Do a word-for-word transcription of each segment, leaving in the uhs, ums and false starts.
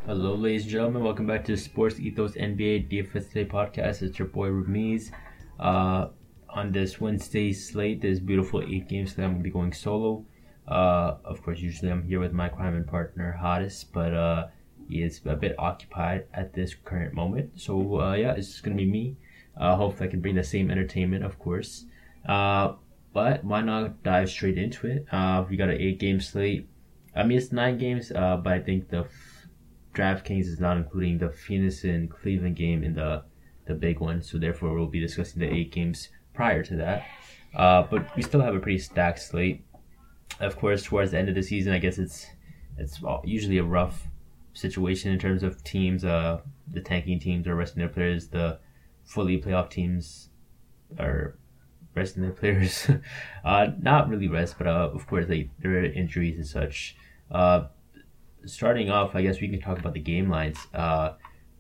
Hello, ladies and gentlemen. Welcome back to the Sports Ethos N B A D F S Today podcast. It's your boy Ramiz. Uh, on this Wednesday slate, this beautiful eight game slate, I'm going to be going solo. Uh, of course, usually I'm here with my crime and partner, Hadis, but uh, he is a bit occupied at this current moment. So, uh, yeah, it's just going to be me. Uh, hopefully, I can bring the same entertainment, of course. Uh, but why not dive straight into it? Uh, we got an eight game slate. I mean, it's nine games, uh, but I think the DraftKings is not including the Phoenix and Cleveland game in the the big one, so therefore we'll be discussing the eight games prior to that. Uh, but we still have a pretty stacked slate. Of course, towards the end of the season, I guess it's it's usually a rough situation in terms of teams. Uh, the tanking teams are resting their players. The fully playoff teams are resting their players. uh, not really rest, but uh, of course, like there are injuries and such. Uh, Starting off, I guess we can talk about the game lines. Uh,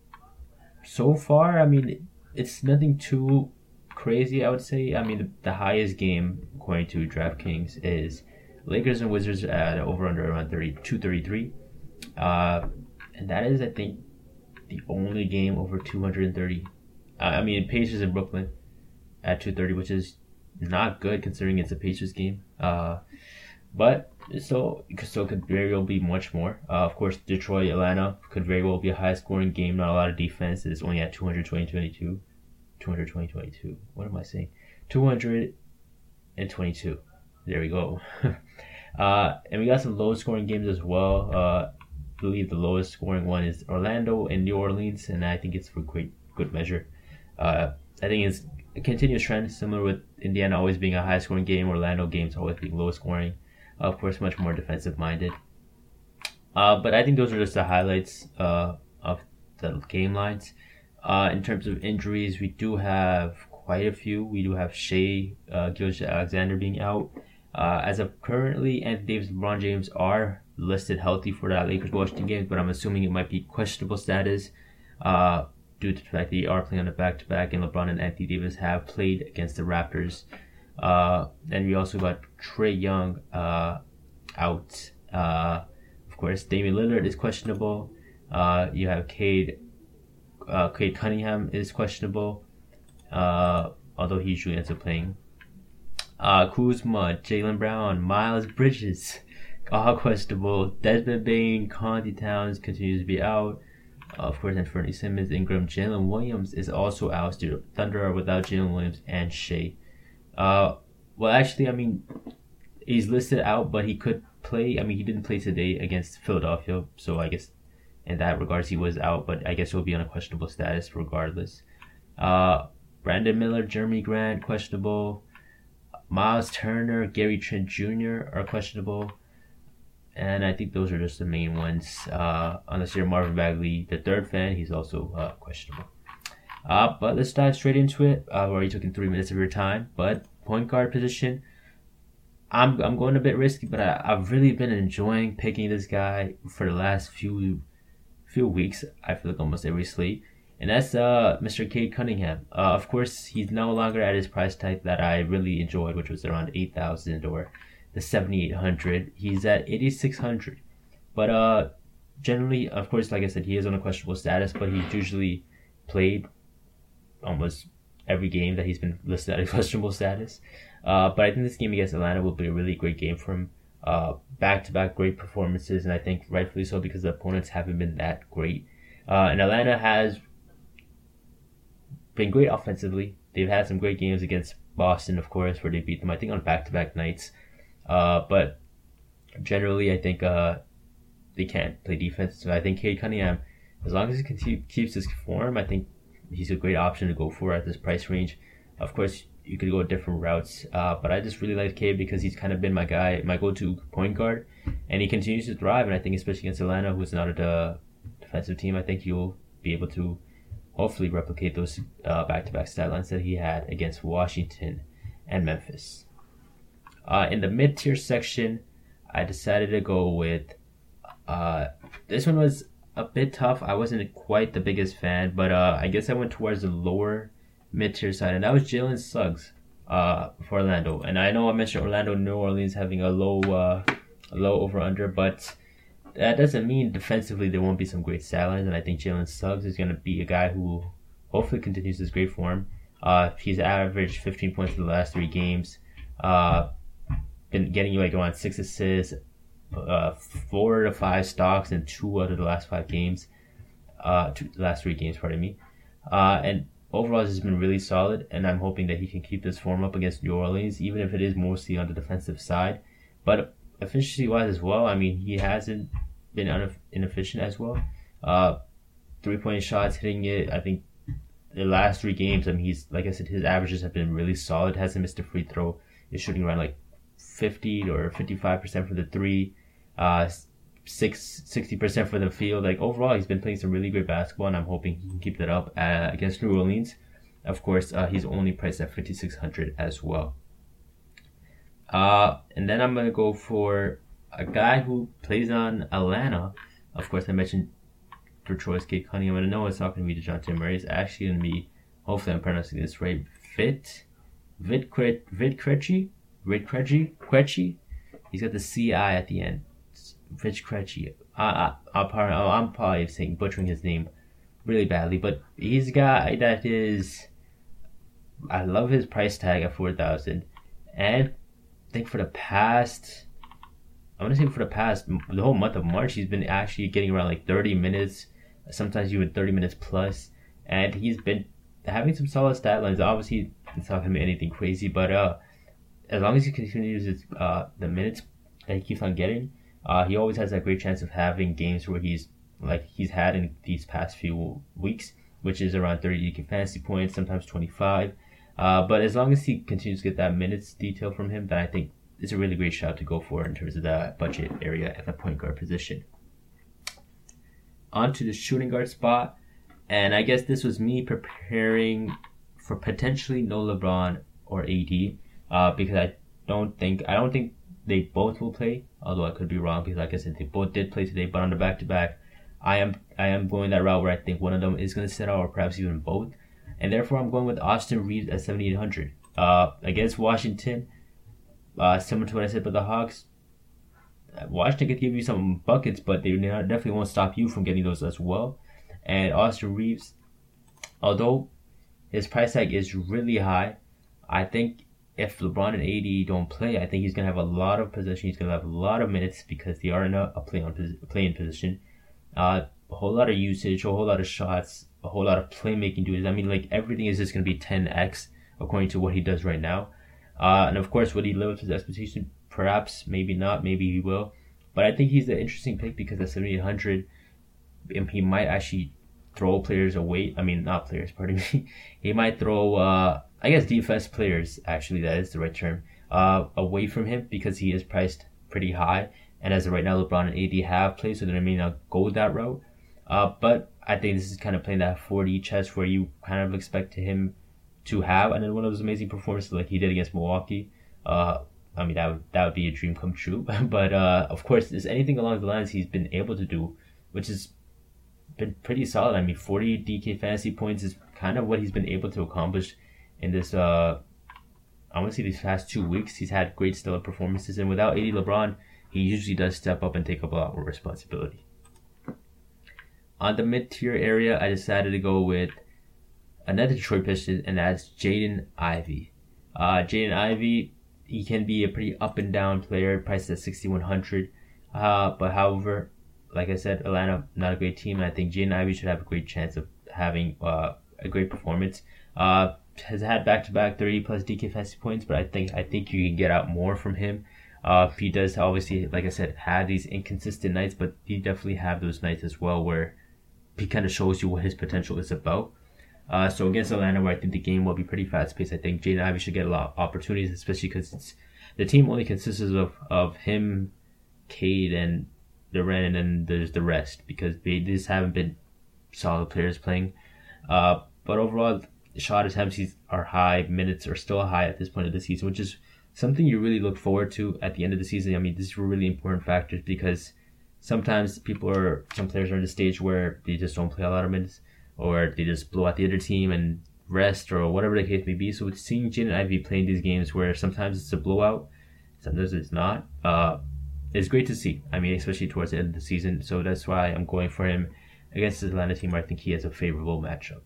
so far, I mean, it's nothing too crazy, I would say. I mean, the, the highest game, according to DraftKings, is Lakers and Wizards at over under around thirty-two thirty-three. Uh, and that is, I think, the only game over two hundred thirty. Uh, I mean, Pacers in Brooklyn at two thirty, which is not good considering it's a Pacers game. Uh, but so so could very well be much more. Uh, of course, Detroit, Atlanta could very well be a high scoring game. Not a lot of defense. It's only at two hundred twenty twenty-two. two hundred twenty twenty-two. What am I saying? two hundred twenty-two. There we go. uh, and we got some low scoring games as well. Uh, I believe the lowest scoring one is Orlando and New Orleans, and I think it's for great good measure. Uh, I think it's a continuous trend, similar with Indiana always being a high scoring game, Orlando games always being low scoring. Of course, much more defensive-minded. Uh, but I think those are just the highlights uh, of the game lines. Uh, in terms of injuries, we do have quite a few. We do have Shea uh, Gilgeous-Alexander being out. Uh, as of currently, Anthony Davis and LeBron James are listed healthy for that Lakers-Washington game, but I'm assuming it might be questionable status uh, due to the fact that they are playing on a back-to-back, and LeBron and Anthony Davis have played against the Raptors. Uh, and we also got Trae Young uh, out. Uh, of course, Damian Lillard is questionable. Uh, you have Cade, uh, Cade Cunningham is questionable, uh, although he usually ends up playing. Uh, Kuzma, Jaylen Brown, Miles Bridges, all questionable. Desmond Bane, Conti Towns continues to be out. Uh, of course, Anthony Simmons, Ingram, Jalen Williams is also out. Still, Thunder are without Jalen Williams and Shea. Uh, well, actually, I mean, he's listed out, but he could play. I mean, he didn't play today against Philadelphia, so I guess in that regards he was out, but I guess he'll be on a questionable status regardless. Uh, Brandon Miller, Jeremy Grant, questionable. Miles Turner, Gary Trent Junior are questionable. And I think those are just the main ones. Uh, unless you're Marvin Bagley, the third fan, he's also uh, questionable. Uh, but let's dive straight into it. Uh, I've already taken three minutes of your time. But point guard position, I'm I'm going a bit risky, but I, I've really been enjoying picking this guy for the last few few weeks. I feel like almost every slate, and that's uh Mister Cade Cunningham. Uh, of course, he's no longer at his price tag that I really enjoyed, which was around eight thousand or the seventy eight hundred. He's at eighty six hundred, but uh generally, of course, like I said, he is on a questionable status, but he's usually played almost every game that he's been listed at a questionable status. Uh, but I think this game against Atlanta will be a really great game for him. Uh, back-to-back great performances, and I think rightfully so because the opponents haven't been that great. Uh, and Atlanta has been great offensively. They've had some great games against Boston, of course, where they beat them, I think, on back-to-back nights. Uh, but generally, I think uh, they can't play defense. So I think Cade Cunningham, as long as he continue, keeps his form, I think he's a great option to go for at this price range. Of course, you could go different routes, uh, but I just really like Cade because he's kind of been my guy, my go-to point guard, and he continues to thrive. And I think especially against Atlanta, who's not a defensive team, I think he'll be able to hopefully replicate those uh, back-to-back stat lines that he had against Washington and Memphis. Uh, in the mid-tier section, I decided to go with uh, this one was a bit tough. I wasn't quite the biggest fan, but uh, I guess I went towards the lower mid-tier side, and that was Jalen Suggs uh, for Orlando. And I know I mentioned Orlando, New Orleans having a low, uh, a low over/under, but that doesn't mean defensively there won't be some great stat lines, and I think Jalen Suggs is going to be a guy who hopefully continues his great form. Uh, he's averaged fifteen points in the last three games. Uh, been getting you like around six assists, uh, four to five stocks in two out of the last five games. Uh, two, the last three games, pardon me. Uh, and overall, this has been really solid, and I'm hoping that he can keep this form up against New Orleans, even if it is mostly on the defensive side. But efficiency-wise as well, I mean, he hasn't been uneff- inefficient as well. Uh, three-point shots, hitting it, I think the last three games, I mean, he's, like I said, his averages have been really solid. Hasn't missed a free throw. He's shooting around like fifty or fifty-five percent for the three, uh, six, sixty percent for the field. Like, overall, he's been playing some really great basketball, and I'm hoping he can keep that up uh, against New Orleans. Of course, uh, he's only priced at fifty-six hundred as well. Uh, and then I'm going to go for a guy who plays on Atlanta. Of course, I mentioned Detroit's Cade Cunningham. I know it's not going to be DeJounte Murray. It's actually going to be, hopefully I'm pronouncing this right, Vit, Vit, Vit Krejci? Vit Krejci? Krejci? He's got the C I at the end. Vit Krejci. I, I, I'm probably saying, butchering his name really badly, but he's a guy that is, I love his price tag at four thousand dollars. And I think for the past, I want to say for the past, the whole month of March, he's been actually getting around like thirty minutes, sometimes even thirty minutes plus, and he's been having some solid stat lines. Obviously, it's not going to be anything crazy, but uh, as long as he continues his, uh, the minutes that he keeps on getting, uh, he always has a great chance of having games where he's, like he's had in these past few weeks, which is around thirty D K fantasy points, sometimes twenty-five. Uh, but as long as he continues to get that minutes detail from him, then I think it's a really great shot to go for in terms of the budget area at the point guard position. On to the shooting guard spot, and I guess this was me preparing for potentially no LeBron or A D, uh, because I don't think I don't think they both will play. Although I could be wrong, because like I said, they both did play today, but on the back to back, I am I am going that route where I think one of them is going to sit out, or perhaps even both, and therefore I'm going with Austin Reeves at seventy-eight hundred uh, against Washington. Uh, similar to what I said about the Hawks, Washington could give you some buckets, but they definitely won't stop you from getting those as well. And Austin Reeves, although his price tag is really high, I think if LeBron and A D don't play, I think he's going to have a lot of possession. He's going to have a lot of minutes because they are in a, a play on playing position. Uh, a whole lot of usage, a whole lot of shots, a whole lot of playmaking duties. I mean, like everything is just going to be ten x according to what he does right now. Uh, and of course, would he live up to his expectation? Perhaps, maybe not, maybe he will. But I think he's an interesting pick because at seventy-eight hundred, he might actually throw players away. I mean, not players, pardon me. He might throw, uh, I guess, defense players, actually, that is the right term, uh, away from him because he is priced pretty high. And as of right now, LeBron and A D have played, so they may not go that route. Uh, but I think this is kind of playing that forty chess where you kind of expect him to have, and then one of those amazing performances like he did against Milwaukee. Uh, I mean, that would, that would be a dream come true. But, uh, of course, there's anything along the lines he's been able to do, which has been pretty solid. I mean, forty D K fantasy points is kind of what he's been able to accomplish in this, uh, I want to say these past two weeks. He's had great stellar performances, and without A D LeBron, he usually does step up and take up a lot more responsibility. On the mid-tier area, I decided to go with another Detroit Piston, and that's Jaden Ivey. Uh, Jaden Ivey, he can be a pretty up and down player, priced at sixty-one hundred. Uh, but however, like I said, Atlanta, not a great team, and I think Jaden Ivey should have a great chance of having uh, a great performance. Uh, has had back-to-back thirty plus D K fantasy points, but I think I think you can get out more from him. Uh, he does obviously, like I said, have these inconsistent nights, but he definitely have those nights as well where he kind of shows you what his potential is about. Uh, so against Atlanta, where I think the game will be pretty fast-paced, I think Jaden Ivey should get a lot of opportunities, especially because it's the team only consists of, of him, Cade, and Durant, and then there's the rest, because they just haven't been solid players playing. Uh, but overall, shot attempts are high, minutes are still high at this point of the season, which is something you really look forward to at the end of the season. I mean, these are really important factors because sometimes people are, some players are in the stage where they just don't play a lot of minutes, or they just blow out the other team and rest, or whatever the case may be. So with seeing Jaden Ivey playing these games where sometimes it's a blowout, sometimes it's not, uh, is great to see. I mean, especially towards the end of the season. So that's why I'm going for him against the Atlanta team where I think he has a favorable matchup.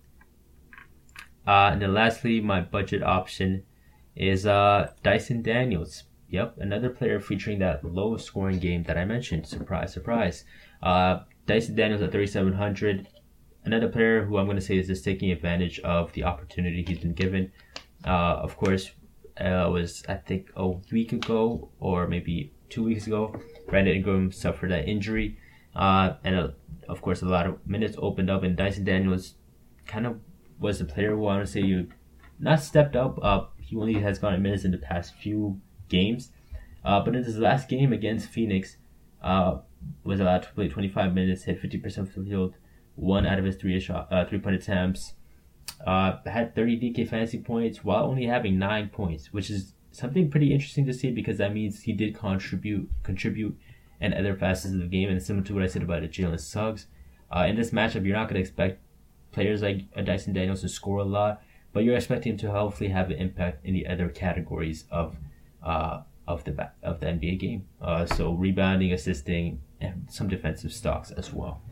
Uh, and then lastly, my budget option is uh, Dyson Daniels. Yep, another player featuring that low scoring game that I mentioned. Surprise, surprise. Uh, Dyson Daniels at thirty-seven hundred. Another player who I'm going to say is just taking advantage of the opportunity he's been given. Uh, of course, uh, was I think a week ago or maybe two weeks ago, Brandon Ingram suffered that injury. Uh, and uh, of course, a lot of minutes opened up, and Dyson Daniels kind of was the player who I want to say you not stepped up. Uh, he only has gotten minutes in the past few games. Uh, but in his last game against Phoenix, uh, was allowed to play twenty-five minutes, hit fifty percent from the field, one out of his three shot, uh, three-point attempts, uh, had thirty D K fantasy points while only having nine points, which is something pretty interesting to see because that means he did contribute contribute in other facets of the game, and similar to what I said about Jalen Suggs. Uh, in this matchup, you're not going to expect players like Dyson Daniels to score a lot, but you're expecting him to hopefully have an impact in the other categories of uh, of the of the N B A game. Uh, so rebounding, assisting, and some defensive stocks as well.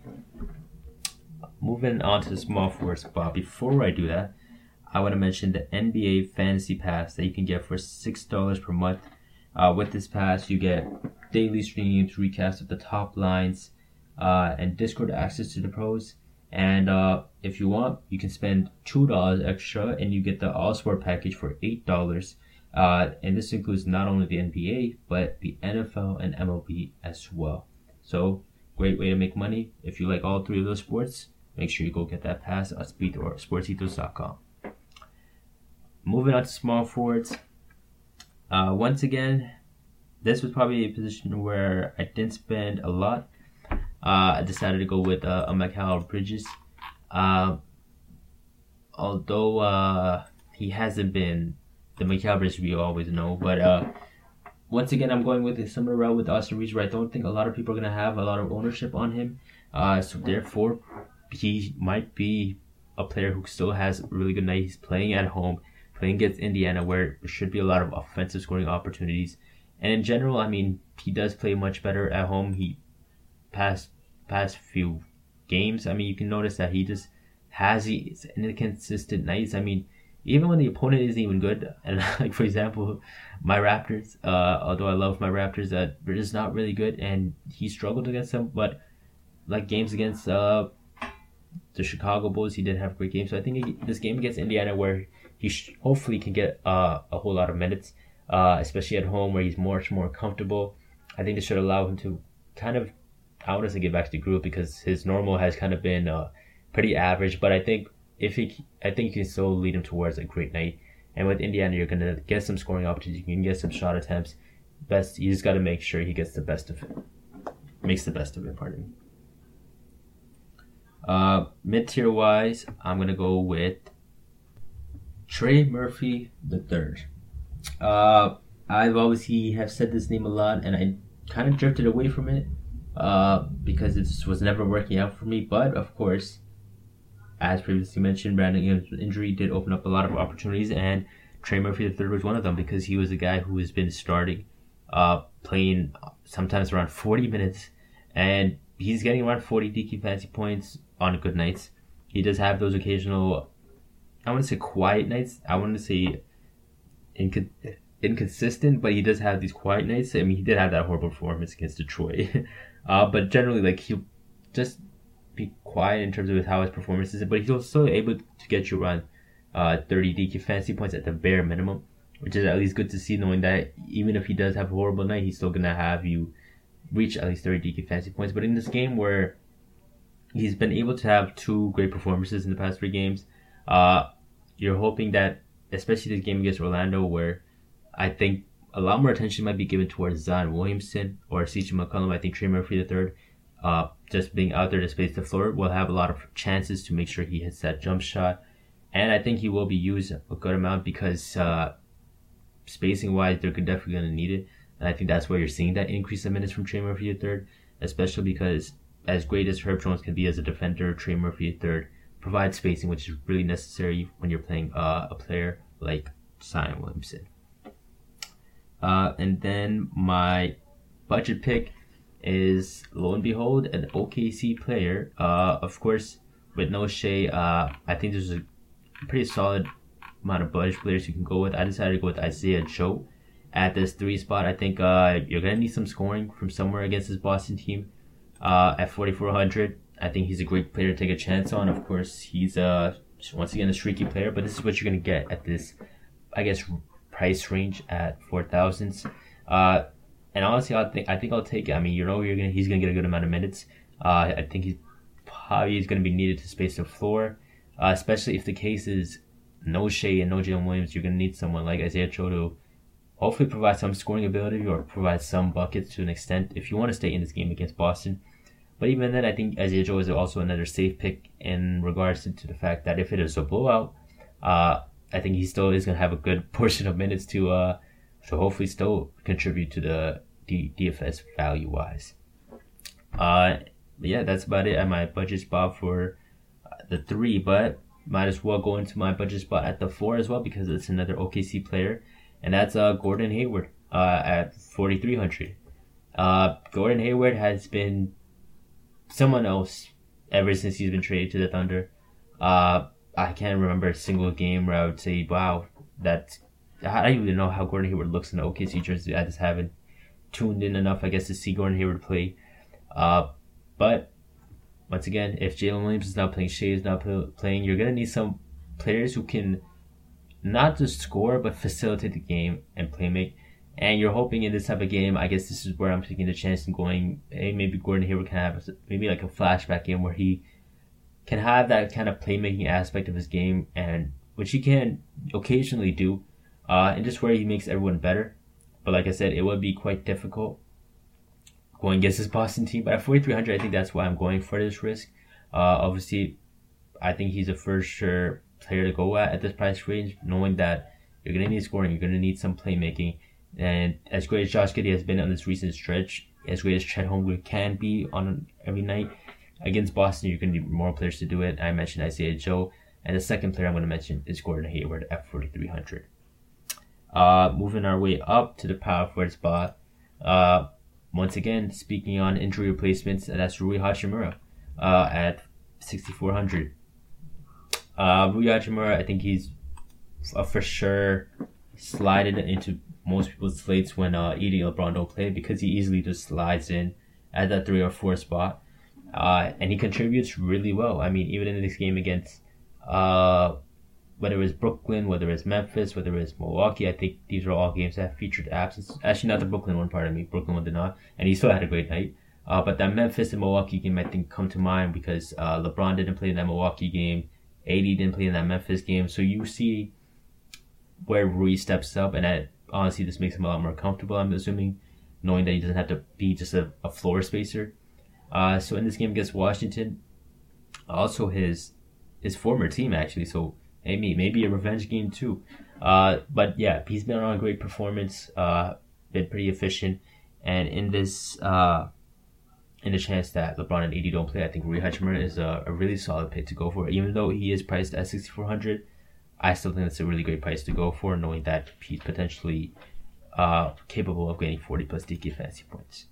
Moving on to the small forward spot. Before I do that, I want to mention the N B A Fantasy Pass that you can get for six dollars per month. Uh, with this pass, you get daily streams, recasts of the top lines, uh, and Discord access to the pros. And uh, if you want, you can spend two dollars extra and you get the All-Sport package for eight dollars. Uh, and this includes not only the N B A, but the N F L and M L B as well. So, great way to make money. If you like all three of those sports, make sure you go get that pass at speed or sports ethos dot com. Moving on to small forwards. Uh, once again, this was probably a position where I didn't spend a lot. Uh, I decided to go with uh, a Mikal Bridges. Uh, although uh, he hasn't been the Mikal Bridges we always know. But uh, once again, I'm going with a similar route with Austin Reeves, where I don't think a lot of people are going to have a lot of ownership on him. Uh, so therefore, he might be a player who still has a really good night. He's playing at home, playing against Indiana, where there should be a lot of offensive scoring opportunities. And in general, I mean, he does play much better at home. He past past few games, I mean, you can notice that he just has these inconsistent nights. I mean, even when the opponent isn't even good, and like for example, my Raptors, uh, although I love my Raptors, that they're just not really good, and he struggled against them. But like games against uh, the Chicago Bulls, he did have great games. So I think he, this game against Indiana, where he sh- hopefully can get uh, a whole lot of minutes, uh, especially at home where he's much more comfortable. I think this should allow him to kind of, I want to get back to the groove because his normal has kind of been uh, pretty average. But I think if he, I think you can still lead him towards a great night. And with Indiana, you're gonna get some scoring opportunities. You can get some shot attempts. Best, you just got to make sure he gets the best of it. Makes the best of it. Pardon me. Uh, mid tier wise, I'm gonna go with Trey Murphy the third. Uh, I've obviously have said this name a lot, and I kind of drifted away from it. Uh, because it just was never working out for me. But of course, as previously mentioned, Brandon Ingram's injury did open up a lot of opportunities, and Trey Murphy the third was one of them because he was a guy who has been starting, uh, playing sometimes around forty minutes, and he's getting around forty D K fantasy points on good nights. He does have those occasional, I want to say quiet nights. I want to say inc- inconsistent, but he does have these quiet nights. I mean, he did have that horrible performance against Detroit. Uh, but generally, like, he'll just be quiet in terms of how his performance is, but he's also able to get you around uh, thirty D K fantasy points at the bare minimum, which is at least good to see, knowing that even if he does have a horrible night, he's still going to have you reach at least thirty D K fantasy points. But in this game where he's been able to have two great performances in the past three games, uh, you're hoping that, especially this game against Orlando, where I think a lot more attention might be given towards Zion Williamson or C J McCollum. I think Trey Murphy the third, uh, just being out there to space the floor, will have a lot of chances to make sure he hits that jump shot. And I think he will be used a good amount because uh, spacing-wise, they're definitely going to need it. And I think that's where you're seeing that increase of minutes from Trey Murphy the third, especially because as great as Herb Jones can be as a defender, Trey Murphy the third provides spacing, which is really necessary when you're playing uh, a player like Zion Williamson. Uh, and then my budget pick is, lo and behold, an O K C player. Uh, of course, with no Shea, uh, I think there's a pretty solid amount of budget players you can go with. I decided to go with Isaiah Joe at this three spot. I think uh, you're going to need some scoring from somewhere against this Boston team. Uh, at forty-four hundred, I think he's a great player to take a chance on. Of course, he's uh, once again a streaky player, but this is what you're going to get at this, I guess, price range at four thousands. Uh, and honestly, I think I think I'll take it. I mean, you know, you're gonna he's gonna get a good amount of minutes. Uh, I think he's probably is going to be needed to space the floor, uh, especially if the case is no Shea and no Jalen Williams. You're going to need someone like Isaiah Joe to hopefully provide some scoring ability or provide some buckets to an extent if you want to stay in this game against Boston. But even then, I think Isaiah Joe is also another safe pick in regards to, to the fact that if it is a blowout, uh, I think he still is going to have a good portion of minutes to uh, to hopefully still contribute to the D- DFS value-wise. Uh, yeah, that's about it at my budget spot for the three, but might as well go into my budget spot at the four as well because it's another O K C player, and that's uh, Gordon Hayward uh, at forty-three hundred. Uh, Gordon Hayward has been someone else ever since he's been traded to the Thunder. Uh, I can't remember a single game where I would say, wow, that's... I don't even know how Gordon Hayward looks in the O K C jersey. I just haven't tuned in enough, I guess, to see Gordon Hayward play. Uh, but, once again, if Jalen Williams is not playing, Shea is not playing, you're going to need some players who can not just score, but facilitate the game and play make. And you're hoping in this type of game, I guess this is where I'm taking the chance and going, hey, maybe Gordon Hayward can have maybe like a flashback game where he can have that kind of playmaking aspect of his game, and which he can occasionally do, uh, and just where he makes everyone better. But like I said, it would be quite difficult going against this Boston team. But at forty-three hundred, I think that's why I'm going for this risk. Uh, obviously, I think he's a for sure player to go at at this price range, knowing that you're going to need scoring, you're going to need some playmaking. And as great as Josh Giddey has been on this recent stretch, as great as Chet Holmgren can be on every night, against Boston, you're going to need more players to do it. I mentioned Isaiah Joe, and the second player I'm going to mention is Gordon Hayward at forty-three hundred. Uh, moving our way up to the power forward spot. Uh, once again, speaking on injury replacements, that's Rui Hachimura uh, at sixty-four hundred. Uh, Rui Hachimura, I think he's uh, for sure slided into most people's slates when uh, Edey LeBron don't play because he easily just slides in at that three or four spot. Uh, and he contributes really well. I mean, even in this game against uh, whether it's Brooklyn, whether it's Memphis, whether it's Milwaukee, I think these are all games that featured absence. Actually, not the Brooklyn one, pardon me. Brooklyn one did not. And he still had a great night. Uh, but that Memphis and Milwaukee game, I think, come to mind because uh, LeBron didn't play in that Milwaukee game. Edey didn't play in that Memphis game. So you see where Rui steps up, and that, honestly, this makes him a lot more comfortable, I'm assuming, knowing that he doesn't have to be just a, a floor spacer. Uh, so in this game against Washington, also his his former team, actually, so maybe maybe a revenge game too. Uh, but yeah, he's been on a great performance, uh, been pretty efficient, and in this uh, in the chance that LeBron and Edey don't play, I think Rui Hachimura is a, a really solid pick to go for. Even though he is priced at sixty-four hundred, I still think it's a really great price to go for, knowing that he's potentially uh, capable of getting forty plus D K fantasy points.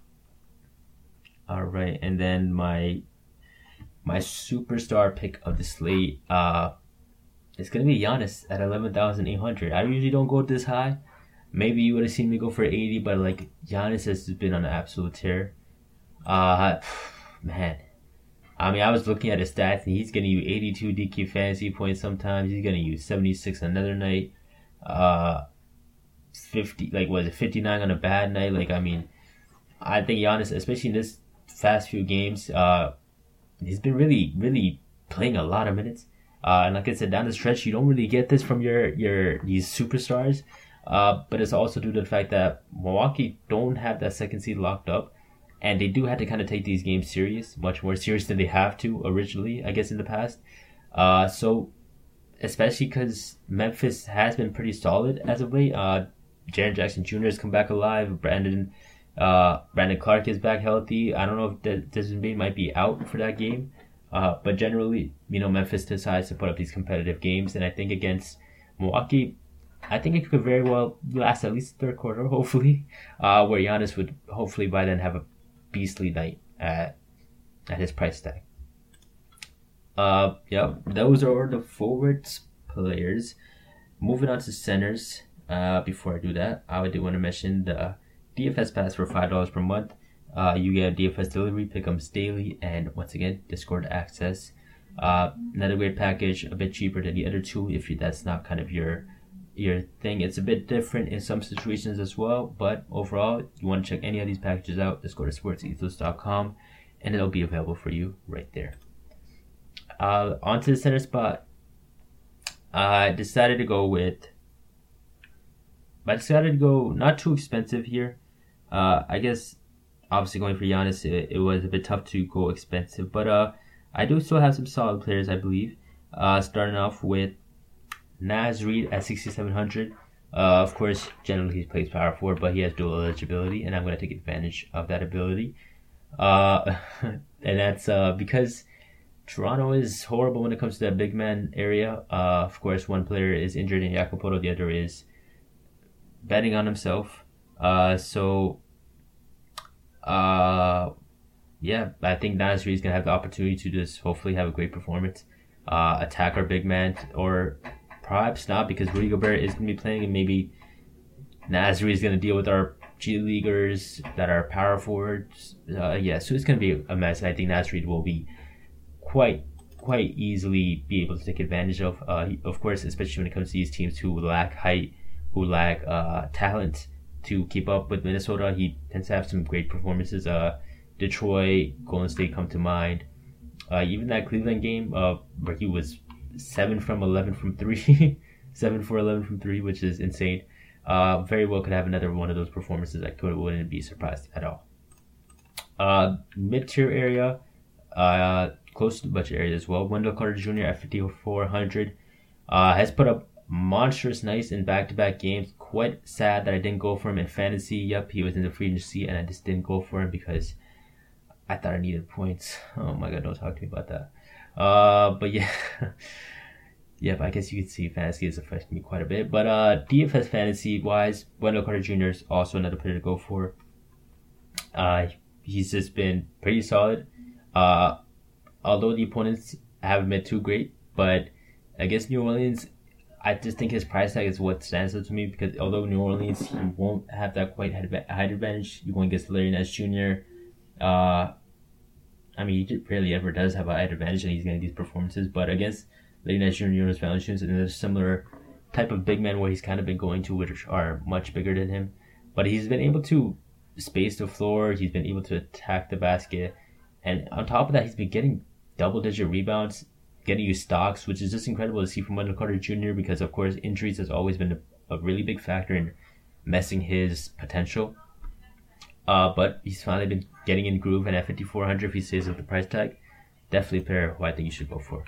All right, and then my my superstar pick of the slate, uh, it's gonna be Giannis at eleven thousand eight hundred. I usually don't go this high. Maybe you would have seen me go for eighty, but like Giannis has been on an absolute tear. Uh, man, I mean, I was looking at his stats, and he's gonna use eighty-two D K fantasy points sometimes. He's gonna use seventy-six another night. Uh, fifty, like was it fifty-nine on a bad night? Like, I mean, I think Giannis, especially in this fast few games, uh, he's been really, really playing a lot of minutes. Uh, and like I said, down the stretch, you don't really get this from your your these superstars. Uh, but it's also due to the fact that Milwaukee don't have that second seed locked up, and they do have to kind of take these games serious, much more serious than they have to originally, I guess, in the past. Uh, so especially because Memphis has been pretty solid as of late. Uh, Jaren Jackson Junior has come back alive. Brandon uh, Brandon Clark is back healthy. I don't know if De- Desmond Bane might be out for that game. Uh, but generally, you know, Memphis decides to put up these competitive games. And I think against Milwaukee, I think it could very well last at least the third quarter, hopefully, uh, where Giannis would hopefully by then have a beastly night at at his price tag. Uh, yeah, those are the forwards players. Moving on to centers. Uh, before I do that, I do want to mention the D F S pass for five dollars per month. Uh, you get D F S delivery, pick'ems daily, and once again, Discord access. Uh, another great package, a bit cheaper than the other two if you, that's not kind of your your thing. It's a bit different in some situations as well, but overall, you want to check any of these packages out, just go to sports ethos dot com and it'll be available for you right there. Uh, onto the center spot. I decided to go with I decided to go not too expensive here. Uh, I guess obviously going for Giannis, it, it was a bit tough to go expensive, but uh, I do still have some solid players, I believe. Uh, starting off with Naz Reid at sixty-seven hundred. Uh, of course, generally he plays power forward, but he has dual eligibility, and I'm going to take advantage of that ability. Uh, and that's uh, because Toronto is horrible when it comes to that big man area. Uh, of course, one player is injured in Jakob Poeltl, the other is betting on himself. Uh, so, uh, yeah, I think Naz Reid is going to have the opportunity to just hopefully have a great performance, uh, attack our big man, or perhaps not, because Rudy Gobert is going to be playing, and maybe Naz Reid is going to deal with our G Leaguers that are power forwards. Uh, yeah, so it's going to be a mess. I think Naz Reid will be quite quite easily be able to take advantage of. Uh, of course, especially when it comes to these teams who lack height, who lack uh, talent to keep up with Minnesota. He tends to have some great performances. Uh, Detroit, Golden State come to mind. Uh, even that Cleveland game uh, where he was seven from eleven from three, seven for eleven from three, which is insane. Uh, very well could have another one of those performances. I could wouldn't be surprised at all. Uh, mid-tier area, uh, close to the budget area as well. Wendell Carter Junior at fifty-four hundred uh, has put up monstrous nights in back-to-back games. Quite sad that I didn't go for him in fantasy. Yep, he was in the free agency, and I just didn't go for him because I thought I needed points. Oh my god, don't talk to me about that. Uh, but yeah. Yep, I guess you could see fantasy is affecting me quite a bit. But uh, D F S fantasy-wise, Wendell Carter Junior is also another player to go for. Uh, he's just been pretty solid. Uh, although the opponents haven't been too great, but against New Orleans, I just think his price tag is what stands out to me, because although New Orleans, he won't have that quite height advantage. You're going against Larry Nance Junior Uh, I mean, he rarely ever does have a height advantage, and he's getting these performances. But against Larry Nance Junior, Jonas Valanciunas, and there's a similar type of big man where he's kind of been going to, which are much bigger than him. But he's been able to space the floor. He's been able to attack the basket. And on top of that, he's been getting double-digit rebounds, getting you stocks, which is just incredible to see from Wendell Carter Junior because, of course, injuries has always been a, a really big factor in messing his potential. Uh, but he's finally been getting in groove, and at fifty-four hundred, if he stays with the price tag, definitely a player who I think you should go for.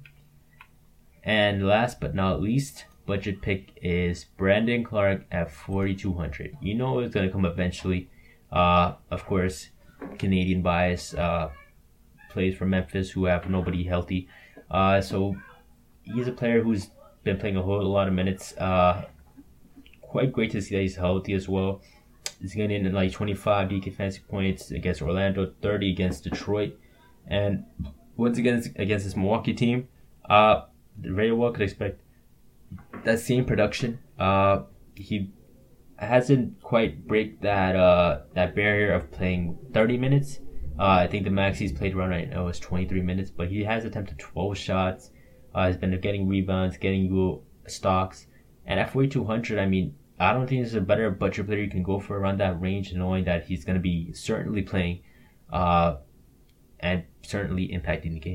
And last but not least, budget pick is Brandon Clarke at forty-two hundred. You know it's going to come eventually. Uh, of course, Canadian bias, uh, plays for Memphis who have nobody healthy. Uh, so he's a player who's been playing a whole lot of minutes. Uh, quite great to see that he's healthy as well. He's getting in like twenty-five D K fantasy points against Orlando, thirty against Detroit. And once again, against this Milwaukee team, uh, very well could expect that same production. Uh, he hasn't quite break that uh that barrier of playing thirty minutes. Uh, I think the max he's played around right now is twenty-three minutes, but he has attempted twelve shots. Uh, he's been getting rebounds, getting you stocks, and at forty-two hundred, I mean, I don't think there's a better budget player you can go for around that range, knowing that he's going to be certainly playing, uh, and certainly impacting the game.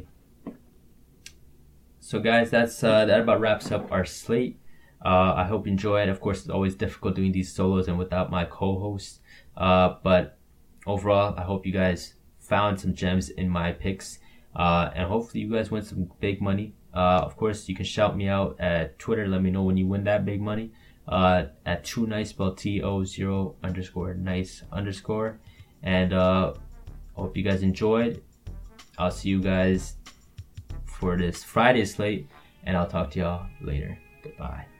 So guys, that's uh, that about wraps up our slate. Uh, I hope you enjoy it. Of course, it's always difficult doing these solos and without my co-host. Uh, but overall, I hope you guys found some gems in my picks. Uh, and hopefully you guys win some big money. Uh, of course, you can shout me out at Twitter. Let me know when you win that big money. Uh, at Too Nice, spelled T O zero underscore nice underscore. And uh, hope you guys enjoyed. I'll see you guys for this Friday slate. And I'll talk to y'all later. Goodbye.